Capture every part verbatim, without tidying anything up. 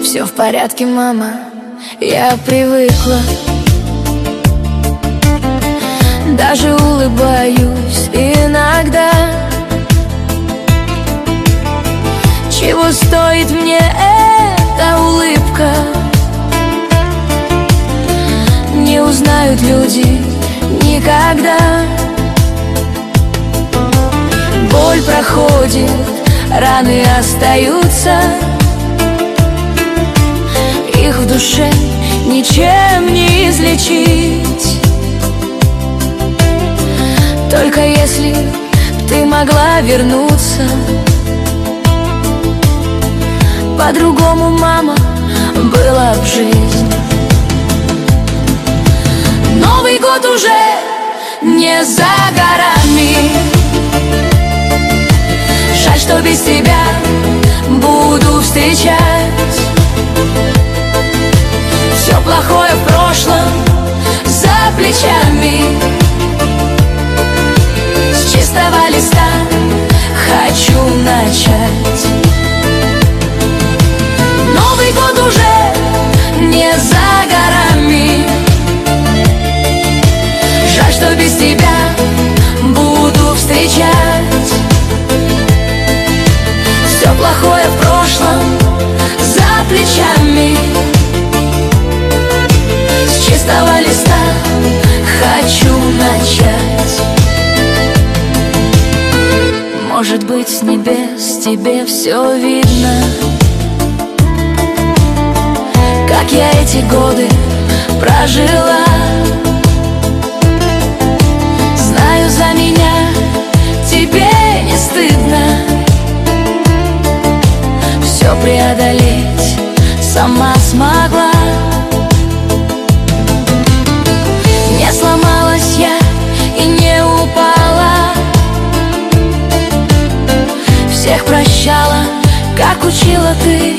Все в порядке, мама, я привыкла. Даже улыбаюсь иногда. Чего стоит мне эта улыбка? Не узнают люди никогда. Боль проходит, раны остаются, их в душе ничем не излечить. Только если б ты могла вернуться, по-другому, мама, была б жизнь. Новый год уже не за горами. Жаль, что без тебя буду встречать все плохое в прошлом за плечами. С чистого листа хочу начать. Новый год уже не за горами. Жаль, что без тебя буду встречать все плохое в прошлом за плечами. С чистого листа хочу начать. Может быть, с небес тебе все видно, как я эти годы прожила. Знаю, за меня тебе не стыдно. Все преодолеть сама смогла. Не сломалась я и не упала. Всех прощала, как учила ты.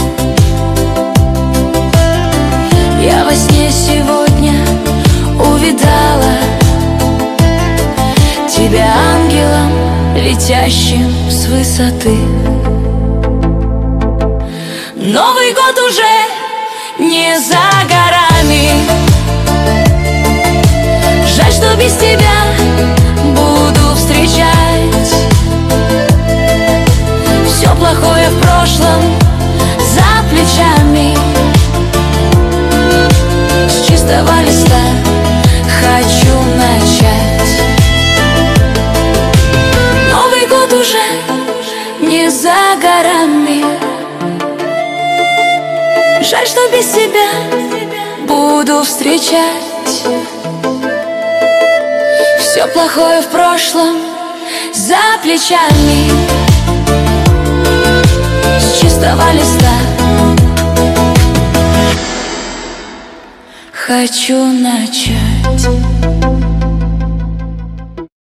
Я во сне сегодня увидала тебя ангелом, летящим с высоты. Новый год уже не за горами. Жаль, что без тебя буду встречать все плохое в прошлом за плечами. С чистого листа хочу начать. Новый год уже не за горами. Жаль, что без тебя буду встречать все плохое в прошлом за плечами. С чистого листа хочу начать.